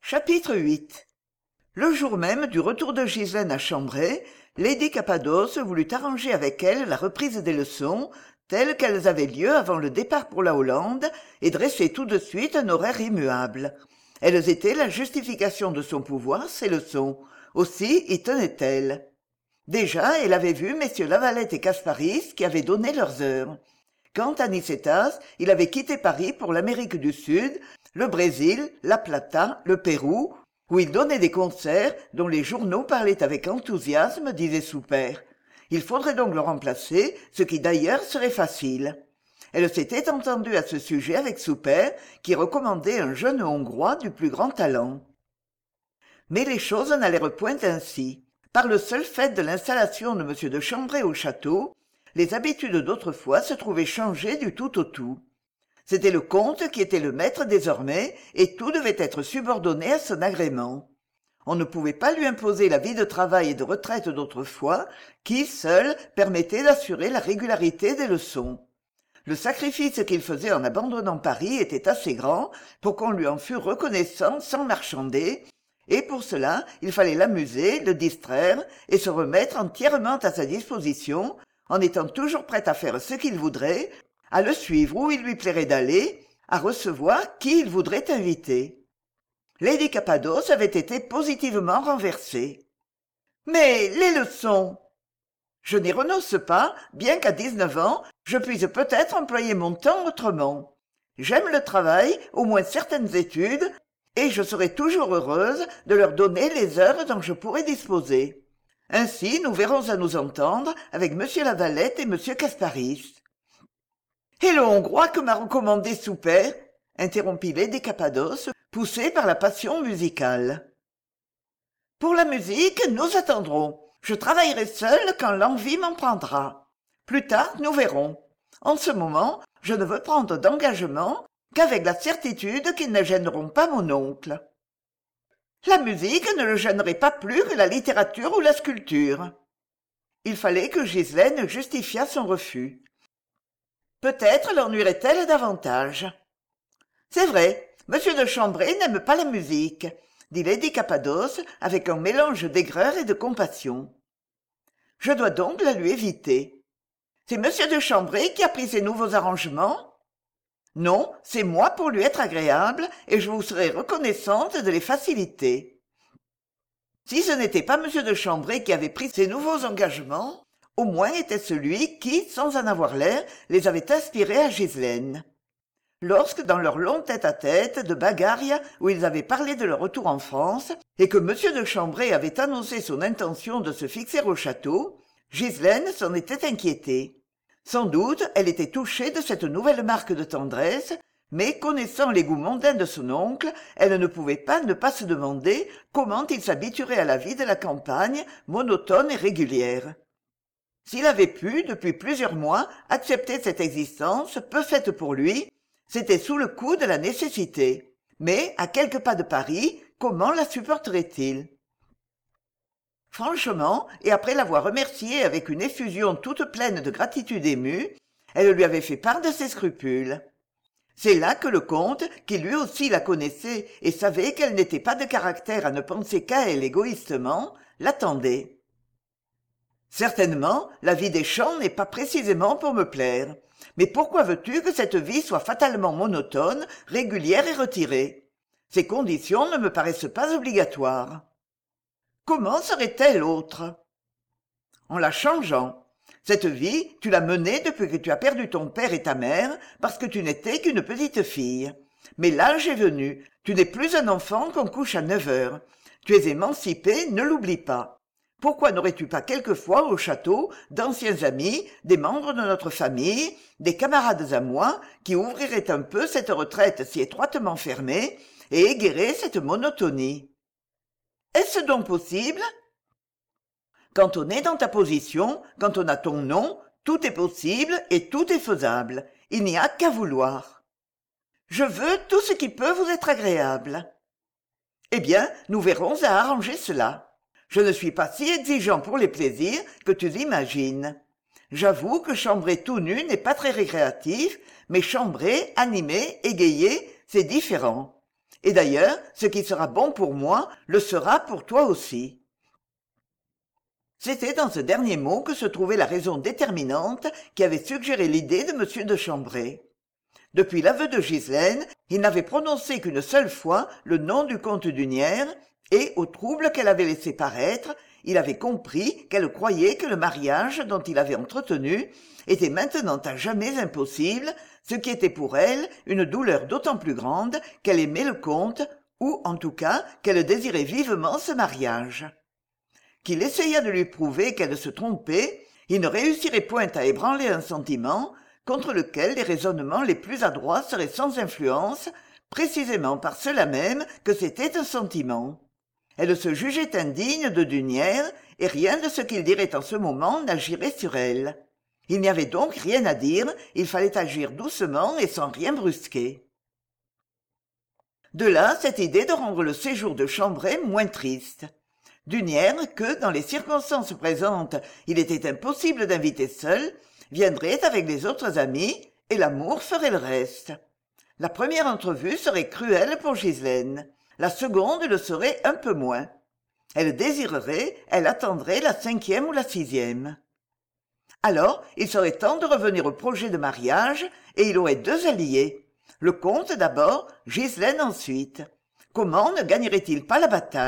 Chapitre 8. Le jour même du retour de Ghislaine à Chambray, lady Cappadoce voulut arranger avec elle la reprise des leçons, telles qu'elles avaient lieu avant le départ pour la Hollande, et dresser tout de suite un horaire immuable. Elles étaient la justification de son pouvoir, ces leçons. Aussi y tenait-elle. Déjà, elle avait vu messieurs Lavalette et Casparis qui avaient donné leurs heures. Quant à Nicetas, il avait quitté Paris pour l'Amérique du Sud, le Brésil, la Plata, le Pérou, où il donnait des concerts dont les journaux parlaient avec enthousiasme, disait Soupert. Il faudrait donc le remplacer, ce qui d'ailleurs serait facile. Elle s'était entendue à ce sujet avec Soupert, qui recommandait un jeune Hongrois du plus grand talent. Mais les choses n'allèrent point ainsi. Par le seul fait de l'installation de M. de Chambray au château, les habitudes d'autrefois se trouvaient changées du tout au tout. C'était le comte qui était le maître désormais, et tout devait être subordonné à son agrément. On ne pouvait pas lui imposer la vie de travail et de retraite d'autrefois, qui, seule, permettait d'assurer la régularité des leçons. Le sacrifice qu'il faisait en abandonnant Paris était assez grand pour qu'on lui en fût reconnaissant sans marchander, et pour cela il fallait l'amuser, le distraire et se remettre entièrement à sa disposition, en étant toujours prête à faire ce qu'il voudrait, à le suivre où il lui plairait d'aller, à recevoir qui il voudrait inviter. Lady Cappadoce avait été positivement renversée. « Mais les leçons !»« Je n'y renonce pas, bien qu'à 19 ans, je puisse peut-être employer mon temps autrement. J'aime le travail, au moins certaines études, et je serai toujours heureuse de leur donner les heures dont je pourrai disposer. Ainsi, nous verrons à nous entendre avec M. Lavalette et M. Casparis. » « Et le Hongrois que m'a recommandé Soupert ?» interrompit lady Cappadoce, poussée par la passion musicale. « Pour la musique, nous attendrons. Je travaillerai seule quand l'envie m'en prendra. Plus tard, nous verrons. En ce moment, je ne veux prendre d'engagement qu'avec la certitude qu'ils ne gêneront pas mon oncle. » La musique ne le gênerait pas plus que la littérature ou la sculpture. Il fallait que Ghislaine justifiât son refus. Peut-être l'ennuierait-elle davantage. « C'est vrai, M. de Chambray n'aime pas la musique, » dit lady Cappadoce avec un mélange d'aigreur et de compassion. « Je dois donc la lui éviter. C'est M. de Chambray qui a pris ces nouveaux arrangements ? Non, c'est moi pour lui être agréable, et je vous serai reconnaissante de les faciliter. Si ce n'était pas M. de Chambray qui avait pris ces nouveaux engagements, au moins était-ce lui qui, sans en avoir l'air, les avait inspirés à Ghislaine. Lorsque, dans leur long tête-à-tête de Bagaria, où ils avaient parlé de leur retour en France, et que M. de Chambray avait annoncé son intention de se fixer au château, Ghislaine s'en était inquiétée. Sans doute, elle était touchée de cette nouvelle marque de tendresse, mais connaissant les goûts mondains de son oncle, elle ne pouvait pas ne pas se demander comment il s'habituerait à la vie de la campagne, monotone et régulière. S'il avait pu, depuis plusieurs mois, accepter cette existence peu faite pour lui, c'était sous le coup de la nécessité. Mais, à quelques pas de Paris, comment la supporterait-il ? Franchement, et après l'avoir remercié avec une effusion toute pleine de gratitude émue, elle lui avait fait part de ses scrupules. C'est là que le comte, qui lui aussi la connaissait et savait qu'elle n'était pas de caractère à ne penser qu'à elle égoïstement, l'attendait. Certainement, la vie des champs n'est pas précisément pour me plaire. Mais pourquoi veux-tu que cette vie soit fatalement monotone, régulière et retirée ? Ces conditions ne me paraissent pas obligatoires. Comment serait-elle autre ? En la changeant. Cette vie, tu l'as menée depuis que tu as perdu ton père et ta mère, parce que tu n'étais qu'une petite fille. Mais l'âge est venu, tu n'es plus un enfant qu'on couche à 9 heures. Tu es émancipée, ne l'oublie pas. Pourquoi n'aurais-tu pas quelquefois au château d'anciens amis, des membres de notre famille, des camarades à moi, qui ouvriraient un peu cette retraite si étroitement fermée et égaieraient cette monotonie ? Est-ce donc possible ? Quand on est dans ta position, quand on a ton nom, tout est possible et tout est faisable. Il n'y a qu'à vouloir. Je veux tout ce qui peut vous être agréable. Eh bien, nous verrons à arranger cela. Je ne suis pas si exigeant pour les plaisirs que tu l'imagines. J'avoue que chambrer tout nu n'est pas très récréatif, mais chambrer, animer, égayer, c'est différent. Et d'ailleurs, ce qui sera bon pour moi le sera pour toi aussi. » C'était dans ce dernier mot que se trouvait la raison déterminante qui avait suggéré l'idée de M. de Chambray. Depuis l'aveu de Ghislaine, il n'avait prononcé qu'une seule fois le nom du comte d'Unières, et, au trouble qu'elle avait laissé paraître, il avait compris qu'elle croyait que le mariage dont il avait entretenu était maintenant à jamais impossible, ce qui était pour elle une douleur d'autant plus grande qu'elle aimait le comte, ou en tout cas qu'elle désirait vivement ce mariage. Qu'il essayât de lui prouver qu'elle se trompait, il ne réussirait point à ébranler un sentiment contre lequel les raisonnements les plus adroits seraient sans influence, précisément par cela même que c'était un sentiment. Elle se jugeait indigne de d'Unières, et rien de ce qu'il dirait en ce moment n'agirait sur elle. Il n'y avait donc rien à dire, il fallait agir doucement et sans rien brusquer. De là cette idée de rendre le séjour de Chambray moins triste. D'Unières, que, dans les circonstances présentes, il était impossible d'inviter seul, viendrait avec les autres amis, et l'amour ferait le reste. La première entrevue serait cruelle pour Ghislaine, la seconde le serait un peu moins. Elle désirerait, elle attendrait la 5e ou la 6e. Alors, il serait temps de revenir au projet de mariage, et il aurait 2 alliés. Le comte d'abord, Ghislaine ensuite. Comment ne gagnerait-il pas la bataille ?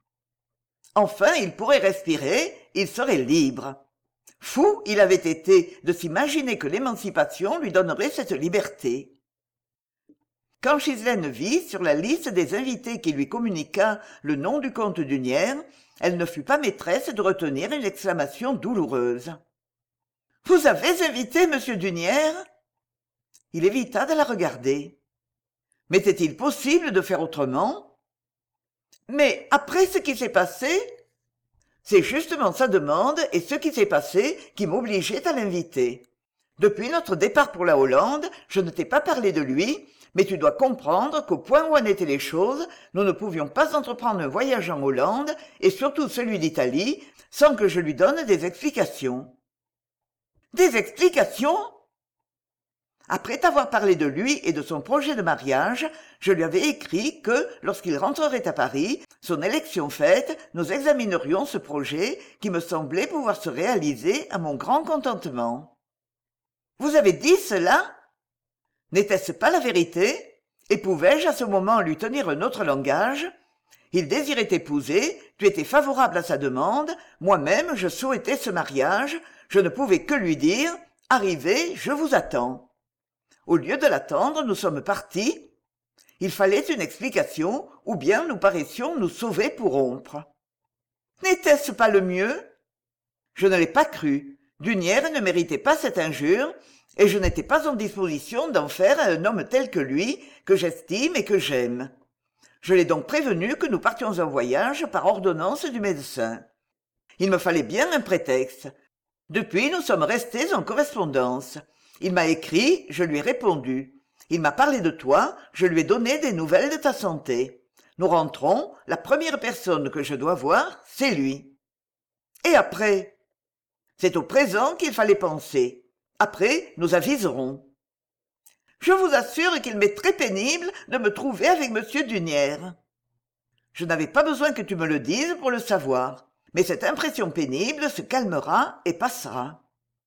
Enfin, il pourrait respirer, il serait libre. Fou il avait été de s'imaginer que l'émancipation lui donnerait cette liberté. Quand Ghislaine vit, sur la liste des invités qui lui communiqua le nom du comte d'Unières, elle ne fut pas maîtresse de retenir une exclamation douloureuse. « Vous avez invité M. d'Unières ?» Il évita de la regarder. M'était-il possible de faire autrement ? Mais après ce qui s'est passé, c'est justement sa demande et ce qui s'est passé qui m'obligeait à l'inviter. Depuis notre départ pour la Hollande, je ne t'ai pas parlé de lui, mais tu dois comprendre qu'au point où en étaient les choses, nous ne pouvions pas entreprendre un voyage en Hollande, et surtout celui d'Italie, sans que je lui donne des explications. Des explications ? Après t'avoir parlé de lui et de son projet de mariage, je lui avais écrit que, lorsqu'il rentrerait à Paris, son élection faite, nous examinerions ce projet qui me semblait pouvoir se réaliser à mon grand contentement. Vous avez dit cela ? N'était-ce pas la vérité ? Et pouvais-je à ce moment lui tenir un autre langage ? Il désirait t'épouser, tu étais favorable à sa demande, moi-même je souhaitais ce mariage, je ne pouvais que lui dire « Arrivez, je vous attends ». Au lieu de l'attendre, nous sommes partis. Il fallait une explication, ou bien nous paraissions nous sauver pour rompre. N'était-ce pas le mieux ? Je ne l'ai pas cru. D'Unières ne méritait pas cette injure, et je n'étais pas en disposition d'en faire à un homme tel que lui, que j'estime et que j'aime. Je l'ai donc prévenu que nous partions en voyage par ordonnance du médecin. Il me fallait bien un prétexte. Depuis, nous sommes restés en correspondance. Il m'a écrit, je lui ai répondu. Il m'a parlé de toi, je lui ai donné des nouvelles de ta santé. Nous rentrons, la première personne que je dois voir, c'est lui. Et après ? C'est au présent qu'il fallait penser. Après, nous aviserons. Je vous assure qu'il m'est très pénible de me trouver avec M. d'Unières. Je n'avais pas besoin que tu me le dises pour le savoir, mais cette impression pénible se calmera et passera.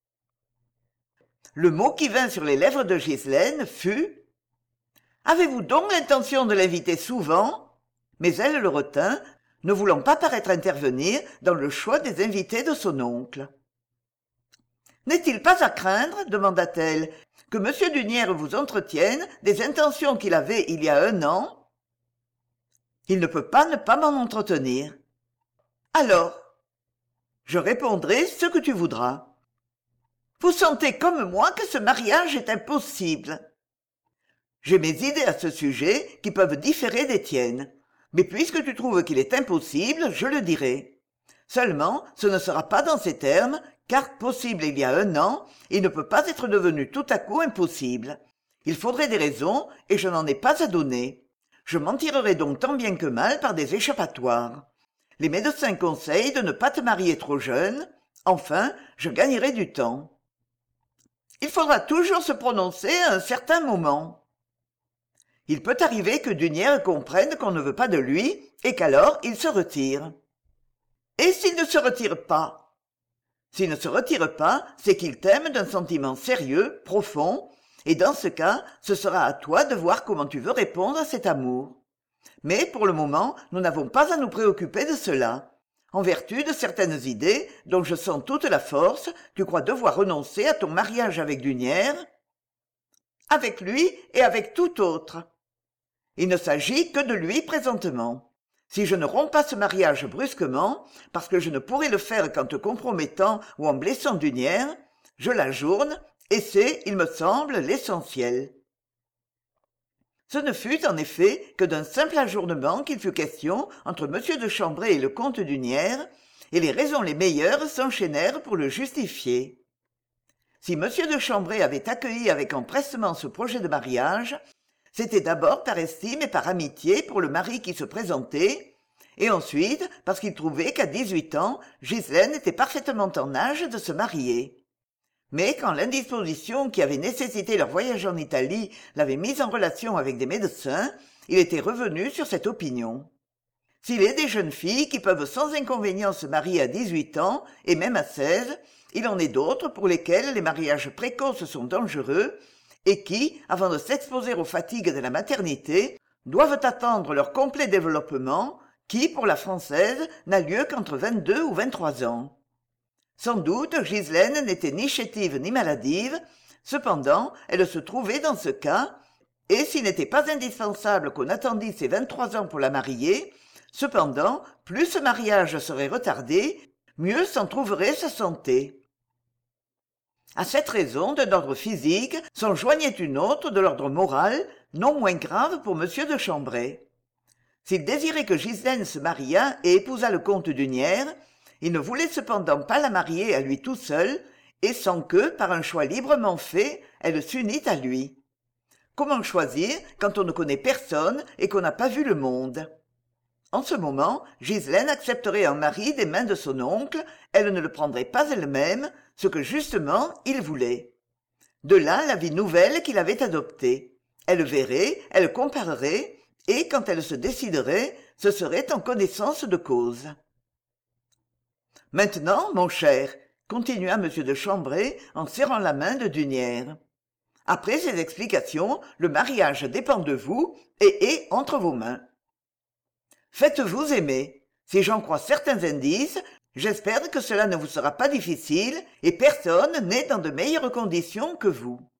Le mot qui vint sur les lèvres de Ghislaine fut « Avez-vous donc l'intention de l'inviter souvent ?» Mais elle le retint, ne voulant pas paraître intervenir dans le choix des invités de son oncle. « N'est-il pas à craindre, demanda-t-elle, que M. d'Unières vous entretienne des intentions qu'il avait il y a 1 an ? Il ne peut pas ne pas m'en entretenir. Alors, je répondrai ce que tu voudras. Vous sentez comme moi que ce mariage est impossible. J'ai mes idées à ce sujet qui peuvent différer des tiennes, mais puisque tu trouves qu'il est impossible, je le dirai. Seulement, ce ne sera pas dans ces termes, car possible il y a 1 an, il ne peut pas être devenu tout à coup impossible. Il faudrait des raisons, et je n'en ai pas à donner. Je m'en tirerai donc tant bien que mal par des échappatoires. Les médecins conseillent de ne pas te marier trop jeune. Enfin, je gagnerai du temps. Il faudra toujours se prononcer à un certain moment. Il peut arriver que Dunière comprenne qu'on ne veut pas de lui, et qu'alors il se retire. Et s'il ne se retire pas? S'il ne se retire pas, c'est qu'il t'aime d'un sentiment sérieux, profond, et dans ce cas, ce sera à toi de voir comment tu veux répondre à cet amour. Mais pour le moment, nous n'avons pas à nous préoccuper de cela. En vertu de certaines idées, dont je sens toute la force, tu crois devoir renoncer à ton mariage avec Dunière, avec lui et avec tout autre. Il ne s'agit que de lui présentement. Si je ne romps pas ce mariage brusquement, parce que je ne pourrai le faire qu'en te compromettant ou en blessant Dunière, je l'ajourne, et c'est, il me semble, l'essentiel. Ce ne fut en effet que d'un simple ajournement qu'il fut question entre M. de Chambray et le comte Dunière, et les raisons les meilleures s'enchaînèrent pour le justifier. Si M. de Chambray avait accueilli avec empressement ce projet de mariage, c'était d'abord par estime et par amitié pour le mari qui se présentait, et ensuite parce qu'il trouvait qu'à 18 ans, Ghislaine était parfaitement en âge de se marier. Mais quand l'indisposition qui avait nécessité leur voyage en Italie l'avait mis en relation avec des médecins, il était revenu sur cette opinion. S'il est des jeunes filles qui peuvent sans inconvénient se marier à 18 ans, et même à 16, il en est d'autres pour lesquelles les mariages précoces sont dangereux, et qui, avant de s'exposer aux fatigues de la maternité, doivent attendre leur complet développement, qui, pour la française, n'a lieu qu'entre 22 ou 23 ans. Sans doute, Ghislaine n'était ni chétive ni maladive, cependant, elle se trouvait dans ce cas, et s'il n'était pas indispensable qu'on attendît ses 23 ans pour la marier, cependant, plus ce mariage serait retardé, mieux s'en trouverait sa santé. À cette raison de l'ordre physique s'en joignait une autre de l'ordre moral, non moins grave pour M. de Chambray. S'il désirait que Ghislaine se mariât et épousât le comte Dunière, il ne voulait cependant pas la marier à lui tout seul, et sans que, par un choix librement fait, elle s'unît à lui. Comment choisir quand on ne connaît personne et qu'on n'a pas vu le monde? En ce moment, Ghislaine accepterait un mari des mains de son oncle, elle ne le prendrait pas elle-même, ce que justement il voulait. De là la vie nouvelle qu'il avait adoptée. Elle verrait, elle comparerait, et quand elle se déciderait, ce serait en connaissance de cause. Maintenant, mon cher, continua M. de Chambray en serrant la main de Dunière. Après ces explications, le mariage dépend de vous et est entre vos mains. Faites-vous aimer. Si j'en crois certains indices, j'espère que cela ne vous sera pas difficile et personne n'est dans de meilleures conditions que vous.